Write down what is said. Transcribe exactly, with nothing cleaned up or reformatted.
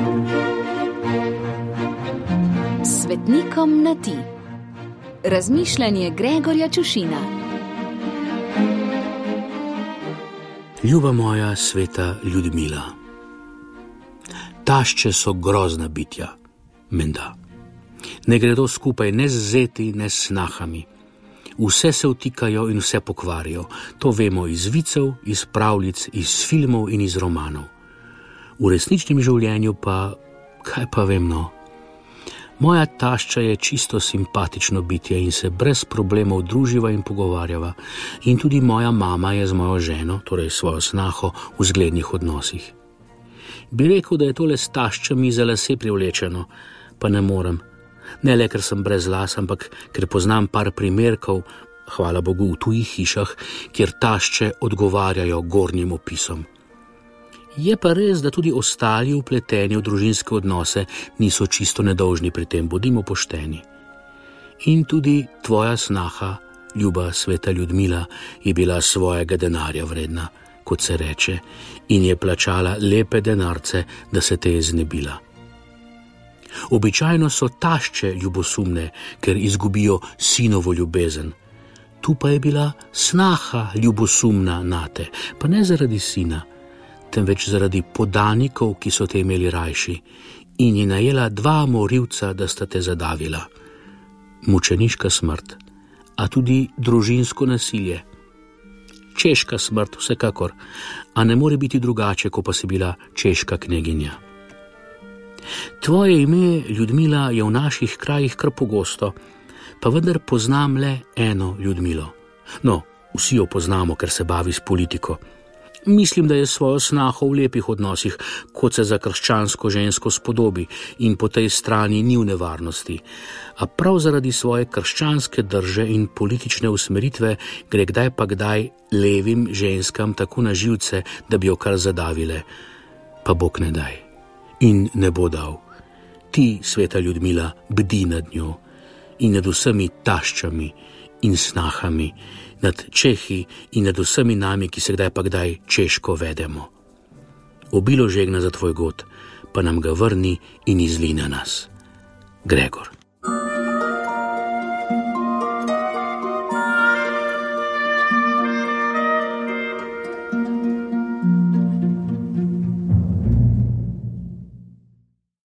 Svetnikom na ti. Razmišljanje Gregorja Čušina. Ljuba moja sveta Ljudmila. Tašče so grozna bitja, menda. Ne gredo skupaj ne z zeti, ne s snahami. Vse se vtikajo in vse pokvarijo. To vemo iz vicev, iz pravljic, iz filmov in iz romanov. V resničnem življenju pa, kaj pa vem no. Moja tašča je čisto simpatično bitje in se brez problemov druživa in pogovarjava. In tudi moja mama je z mojo ženo, torej svojo snaho, v zglednih odnosih. Bi rekel, da je tole s taščami za lase privlečeno, pa ne morem. Ne le, ker sem brez las, ampak ker poznam par primerkov, hvala Bogu, v tujih hišah, kjer tašče odgovarjajo gornjim opisom. Je pa res, da tudi ostali vpleteni v družinske odnose niso čisto nedolžni pri tem, bodimo pošteni. In tudi tvoja snaha, ljuba sveta Ljudmila, je bila svojega denarja vredna, kot se reče, in je plačala lepe denarce, da se te je znebila. Običajno so tašče ljubosumne, ker izgubijo sinovo ljubezen. Tu pa je bila snaha ljubosumna nate, pa ne zaradi sina, temveč zaradi podanikov, ki so te imeli rajši, in je najela dva morilca, da sta te zadavila. Mučeniška smrt, a tudi družinsko nasilje. Češka smrt vsekakor, a ne more biti drugače, ko pa si bila češka kneginja. Tvoje ime, Ljudmila, je v naših krajih kar pogosto, pa vendar poznam le eno Ljudmilo. No, vsi jo poznamo, ker se bavi s politiko. Mislim, da je svojo snaho v lepih odnosih, kot se za krščansko žensko spodobi, in po tej strani ni v nevarnosti. A prav zaradi svoje krščanske drže in politične usmeritve gre kdaj pa kdaj levim ženskam tako na živce, da bi jo kar zadavile. Pa Bog ne daj. In ne bo dal. Ti, sveta Ljudmila, bdi nad njo in nad vsemi taščami in snahami, nad Čehi in nad vsemi nami, ki se kdaj pa kdaj češko vedemo. Obilo žegna za tvoj god, pa nam ga vrni in izli na nas. Gregor.